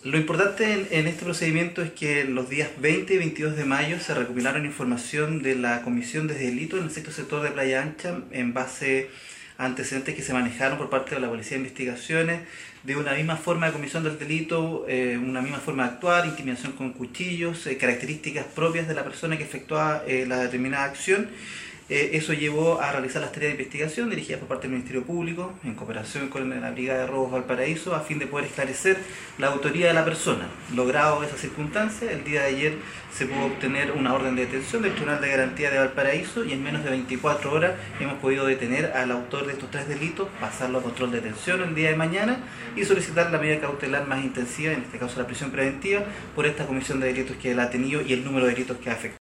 Lo importante en este procedimiento es que los días 20 y 22 de mayo se recopilaron información de la Comisión de Delitos en el sexto sector de Playa Ancha en base a antecedentes que se manejaron por parte de la Policía de Investigaciones de una misma forma de comisión del delito, una misma forma de actuar, intimidación con cuchillos, características propias de la persona que efectúa la determinada acción. Eso llevó a realizar las tareas de investigación dirigidas por parte del Ministerio Público en cooperación con la Brigada de Robos Valparaíso a fin de poder esclarecer la autoría de la persona. Logrado esa circunstancia, el día de ayer se pudo obtener una orden de detención del Tribunal de Garantía de Valparaíso y en menos de 24 horas hemos podido detener al autor de estos 3 delitos, pasarlo a control de detención el día de mañana y solicitar la medida cautelar más intensiva, en este caso la prisión preventiva, por esta comisión de delitos que él ha tenido y el número de delitos que ha afectado.